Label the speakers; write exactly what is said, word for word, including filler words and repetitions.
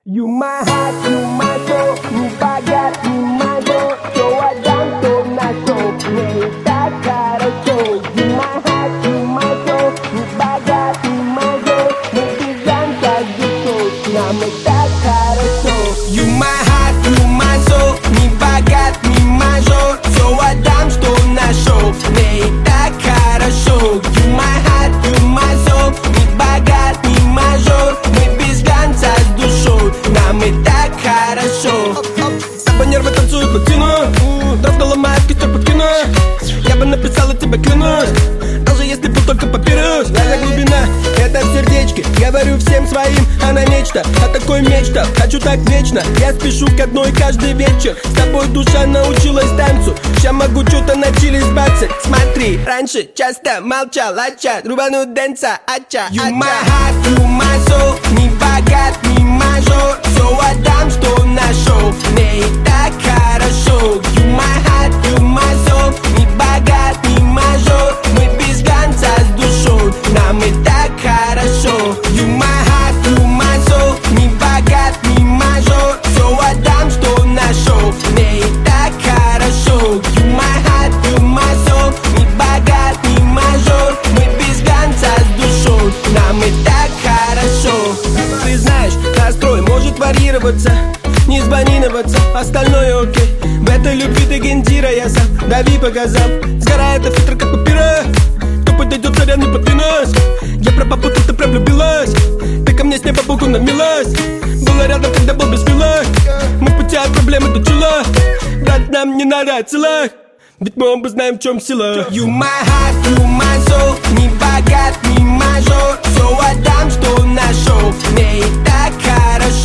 Speaker 1: You my heart, you my soul, не богат, не мажор, все отдам, что нашел, мне и так хорошо. You my heart, you my soul, не богат, не мажор, мы бежим как душой, нам и так хорошо.
Speaker 2: You my heart, you my soul, не богат, не мажор, все отдам, что нашел, мне и так хорошо. You my heart, you my soul, не богат, не мажор, мы без глянца с душой, нам и так хорошо. Саба нервы танцуют латину, дрожь ломает, костер подкину. Я бы написала тебе, клянусь, даже если был только папирус. Реальная глубина, это в сердечке, говорю всем своим, она нечто, а такой мечта. Хочу так вечно, я спешу к одной каждый вечер. С тобой душа научилась танцу, ща могу что-то на чили сбаться. Смотри, раньше часто молчал, ача, рубану дэнса, ача. You my heart, you my soul, не богат, не мажор, все отдам, что нашел, мне и так хорошо. You my heart, you my soul, не богат, не мажор, мы без глянца с душой, нам и так хорошо. You my heart, you my soul, не богат, не мажор, все отдам, что нашел, мне и так хорошо. You my heart, you my soul, не богат, не мажор, мы без глянца с душой, нам и так хорошо. Ты знаешь, настрой может варьироваться, не сбанироваться, остальное окей. В этой любви ты гендира, я сам, дави по газам. Сгорает фильтр, как папира. Кто подойдет, царя не подвинусь. Я про папу, ты прям влюбилась. Ты ко мне с неба богу намилась. Была рядом, когда был без пила. Мы в пути от проблемы до чела. Брат, нам не надо целых, ведь мы оба знаем, в чем сила. You my heart, you my soul, не богат, не мажор, все отдам, что нашел, мне и так хорошо.